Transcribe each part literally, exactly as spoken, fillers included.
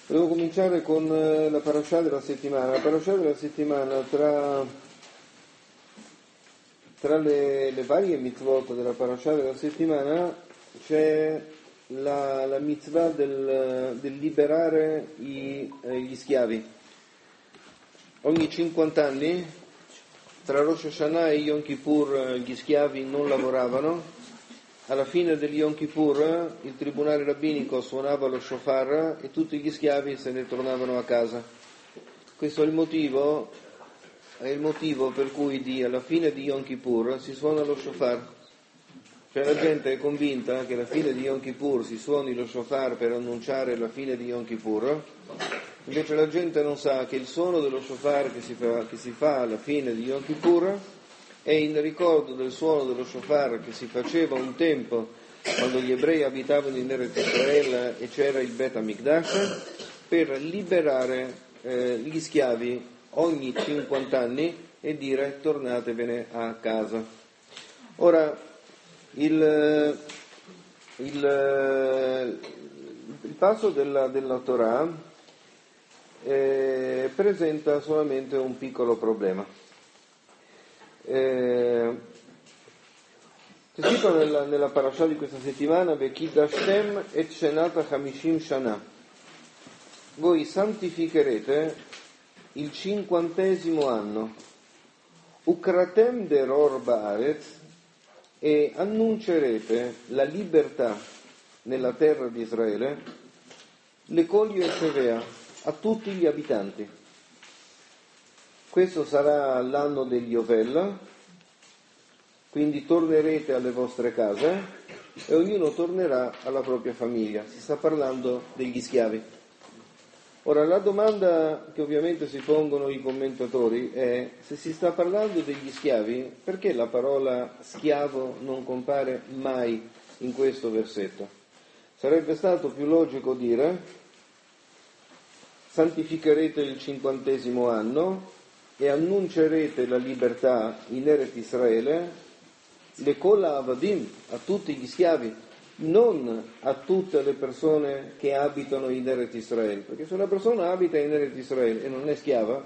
Devo cominciare con la parashah della settimana. La parashah della settimana, tra, tra le, le varie mitzvot della parashah della settimana, c'è la, la mitzvah del, del liberare i, eh, gli schiavi. Ogni cinquanta anni, tra Rosh Hashanah e Yom Kippur, gli schiavi non lavoravano. Alla fine del Yom Kippur il tribunale rabbinico suonava lo shofar e tutti gli schiavi se ne tornavano a casa. Questo è il motivo, è il motivo per cui di, alla fine di Yom Kippur si suona lo shofar. Cioè la gente è convinta che alla fine di Yom Kippur si suoni lo shofar per annunciare la fine di Yom Kippur, invece la gente non sa che il suono dello shofar che si fa, che si fa alla fine di Yom Kippur è in ricordo del suono dello shofar che si faceva un tempo quando gli ebrei abitavano in Eretz Israele e c'era il Bet HaMikdash, per liberare eh, gli schiavi ogni cinquanta anni e dire tornatevene a casa. Ora, il, il, il passo della, della Torah eh, presenta solamente un piccolo problema. Eh, c'è scritto nella, nella parashah di questa settimana: Vekidashtem et shenata hamishim shana. Voi santificherete il cinquantesimo anno, ukratem deror baaretz, e annuncerete la libertà nella terra di Israele, le cogli e Shevea, a tutti gli abitanti. Questo sarà l'anno degli Yovel, quindi tornerete alle vostre case e ognuno tornerà alla propria famiglia. Si sta parlando degli schiavi. Ora, la domanda che ovviamente si pongono i commentatori è: se si sta parlando degli schiavi, perché la parola schiavo non compare mai in questo versetto? Sarebbe stato più logico dire: santificherete il cinquantesimo anno e annuncerete la libertà in Eretz Israele, le kola avadim, a tutti gli schiavi, non a tutte le persone che abitano in Eretz Israele, perché se una persona abita in Eretz Israele e non è schiava,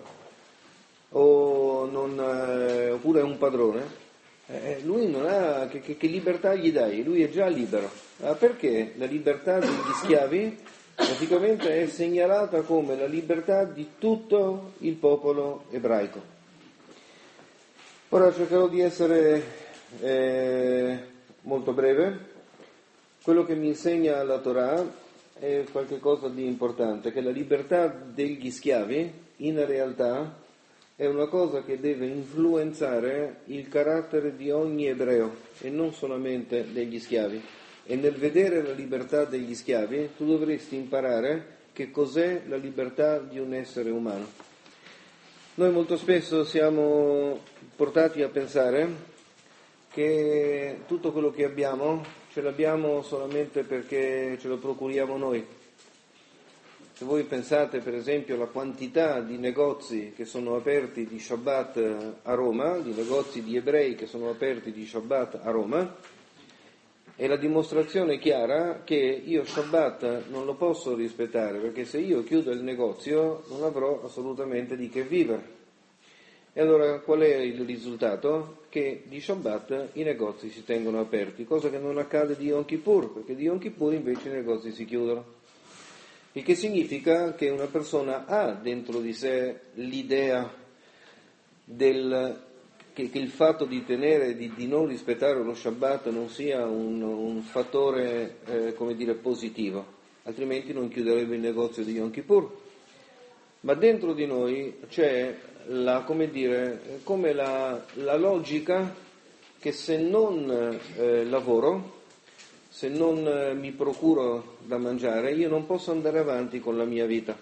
o non, eh, oppure è un padrone, eh, lui non ha, che, che, che libertà gli dai? Lui è già libero. Ah, perché la libertà degli schiavi praticamente è segnalata come la libertà di tutto il popolo ebraico. Ora cercherò di essere eh, molto breve. Quello che mi insegna la Torah è qualcosa di importante, che la libertà degli schiavi in realtà è una cosa che deve influenzare il carattere di ogni ebreo e non solamente degli schiavi. E nel vedere la libertà degli schiavi tu dovresti imparare che cos'è la libertà di un essere umano. Noi molto spesso siamo portati a pensare che tutto quello che abbiamo ce l'abbiamo solamente perché ce lo procuriamo noi. Se voi pensate per esempio alla quantità di negozi che sono aperti di Shabbat a Roma, di negozi di ebrei che sono aperti di Shabbat a Roma, è la dimostrazione chiara che io Shabbat non lo posso rispettare, perché se io chiudo il negozio non avrò assolutamente di che vivere. E allora qual è il risultato? Che di Shabbat i negozi si tengono aperti, cosa che non accade di Yom Kippur, perché di Yom Kippur invece i negozi si chiudono. Il che significa che una persona ha dentro di sé l'idea del Che, che il fatto di tenere, di, di non rispettare lo Shabbat non sia un, un fattore, eh, come dire, positivo, altrimenti non chiuderebbe il negozio di Yom Kippur. Ma dentro di noi c'è la, come dire, come la, la logica che se non eh, lavoro, se non eh, mi procuro da mangiare, io non posso andare avanti con la mia vita.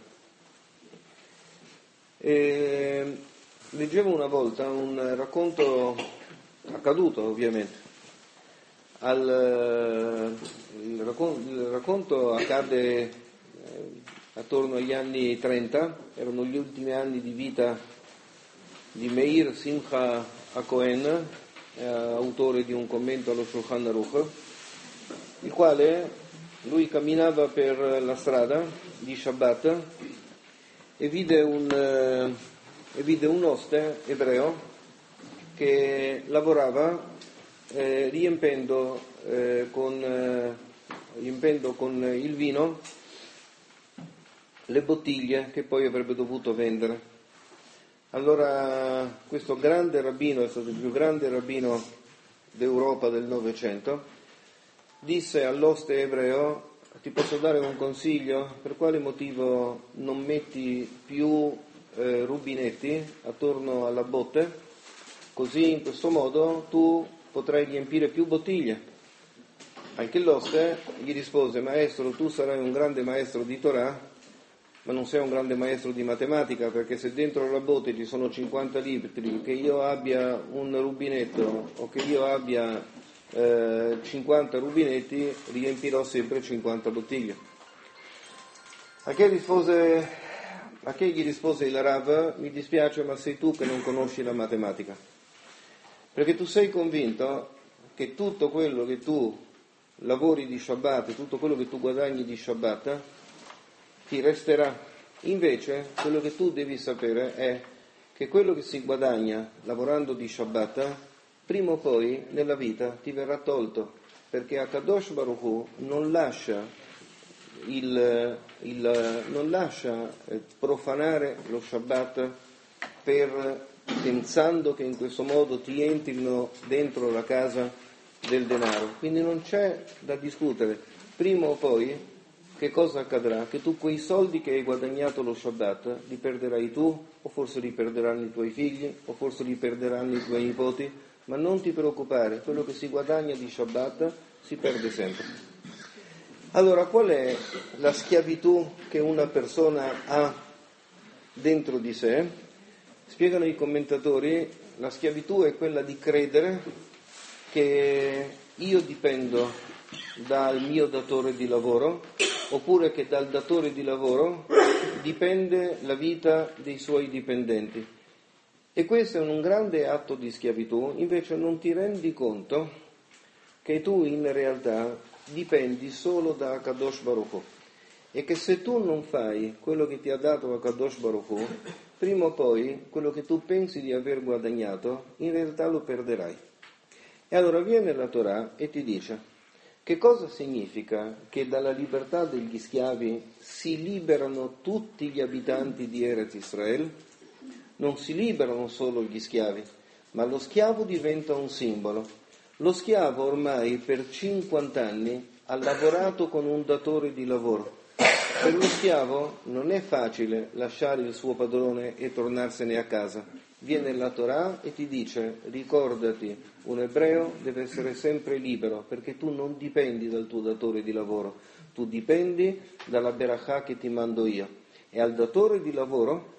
E, Leggevo una volta un racconto accaduto, ovviamente. Al, il, racconto, il racconto accade eh, attorno agli anni trenta, erano gli ultimi anni di vita di Meir Simcha HaKohen, eh, autore di un commento allo Shulchan Aruch, il quale lui camminava per la strada di Shabbat e vide un, eh, e vide un oste ebreo che lavorava eh, riempendo, eh, con, eh, riempendo con il vino le bottiglie che poi avrebbe dovuto vendere. Allora questo grande rabbino, è stato il più grande rabbino d'Europa del Novecento, disse all'oste ebreo: ti posso dare un consiglio? Per quale motivo non metti più eh, rubinetti attorno alla botte? Così in questo modo tu potrai riempire più bottiglie. Anche l'oste gli rispose: maestro, tu sarai un grande maestro di Torah, ma non sei un grande maestro di matematica, perché se dentro la botte ci sono cinquanta litri, che io abbia un rubinetto o che io abbia eh, cinquanta rubinetti, riempirò sempre cinquanta bottiglie. A che rispose, a che gli rispose il Rav: mi dispiace, ma sei tu che non conosci la matematica, perché tu sei convinto che tutto quello che tu lavori di Shabbat, tutto quello che tu guadagni di Shabbat ti resterà. Invece quello che tu devi sapere è che quello che si guadagna lavorando di Shabbat prima o poi nella vita ti verrà tolto, perché Akadosh Baruch Hu non lascia il, il non lascia profanare lo Shabbat per, pensando che in questo modo ti entrino dentro la casa del denaro. Quindi non c'è da discutere. Prima o poi che cosa accadrà? Che tu quei soldi che hai guadagnato lo Shabbat li perderai tu, o forse li perderanno i tuoi figli, o forse li perderanno i tuoi nipoti, ma non ti preoccupare, quello che si guadagna di Shabbat si perde sempre. Allora, qual è la schiavitù che una persona ha dentro di sé? Spiegano i commentatori: la schiavitù è quella di credere che io dipendo dal mio datore di lavoro, oppure che dal datore di lavoro dipende la vita dei suoi dipendenti. E questo è un grande atto di schiavitù. Invece non ti rendi conto che tu in realtà dipendi solo da Kadosh Baruch Hu, e che se tu non fai quello che ti ha dato Kadosh Baruch Hu, prima o poi quello che tu pensi di aver guadagnato in realtà lo perderai. E allora viene la Torah e ti dice: che cosa significa che dalla libertà degli schiavi si liberano tutti gli abitanti di Eretz Israel? Non si liberano solo gli schiavi, ma lo schiavo diventa un simbolo. Lo schiavo ormai per cinquanta anni ha lavorato con un datore di lavoro. Per lo schiavo non è facile lasciare il suo padrone e tornarsene a casa. Viene la Torah e ti dice: ricordati, un ebreo deve essere sempre libero, perché tu non dipendi dal tuo datore di lavoro, tu dipendi dalla berachà che ti mando io. E al datore di lavoro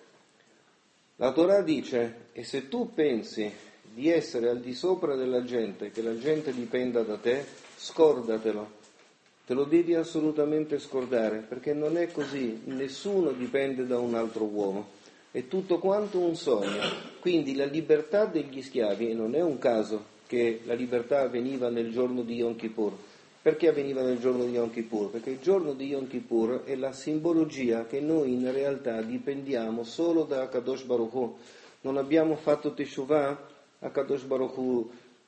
la Torah dice: e se tu pensi di essere al di sopra della gente, che la gente dipenda da te, scordatelo. Te lo devi assolutamente scordare, perché non è così, nessuno dipende da un altro uomo. È tutto quanto un sogno. Quindi la libertà degli schiavi, e non è un caso che la libertà avveniva nel giorno di Yom Kippur. Perché avveniva nel giorno di Yom Kippur? Perché il giorno di Yom Kippur è la simbologia che noi in realtà dipendiamo solo da Kadosh Baruch Hu. Non abbiamo fatto Teshuvah, a Kadosh Baruch Hu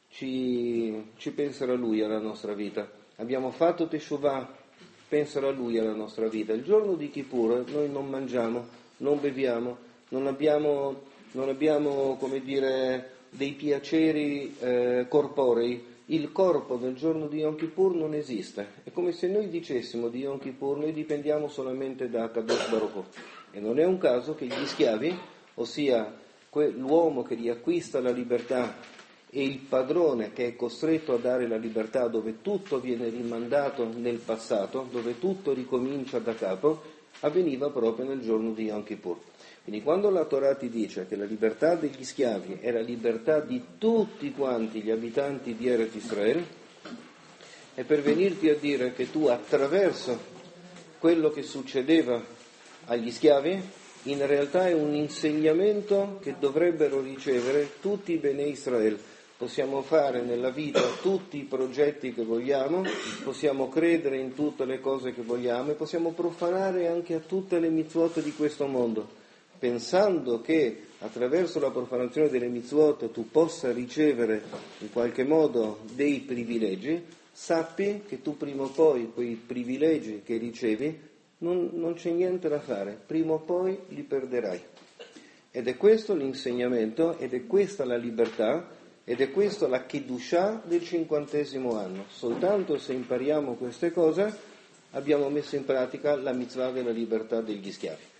ci, ci penserà Lui alla nostra vita. Abbiamo fatto Teshuvah, penserà Lui alla nostra vita. Il giorno di Kippur noi non mangiamo, non beviamo, non abbiamo, non abbiamo come dire, dei piaceri eh, corporei. Il corpo del giorno di Yom Kippur non esiste. È come se noi dicessimo di Yom Kippur noi dipendiamo solamente da Kadosh Baruch Hu. E non è un caso che gli schiavi, ossia l'uomo che riacquista la libertà e il padrone che è costretto a dare la libertà, dove tutto viene rimandato nel passato, dove tutto ricomincia da capo, avveniva proprio nel giorno di Yom Kippur. Quindi quando la Torah ti dice che la libertà degli schiavi è la libertà di tutti quanti gli abitanti di Eretz Israel, è per venirti a dire che tu, attraverso quello che succedeva agli schiavi, in realtà è un insegnamento che dovrebbero ricevere tutti i Bnei Israel, possiamo fare nella vita tutti i progetti che vogliamo, possiamo credere in tutte le cose che vogliamo e possiamo profanare anche a tutte le mitzvot di questo mondo, pensando che attraverso la profanazione delle mitzvot tu possa ricevere in qualche modo dei privilegi. Sappi che tu prima o poi quei privilegi che ricevi non, non c'è niente da fare, prima o poi li perderai. Ed è questo l'insegnamento, ed è questa la libertà, ed è questa la Kedushah del cinquantesimo anno. Soltanto se impariamo queste cose abbiamo messo in pratica la mitzvah della libertà degli schiavi.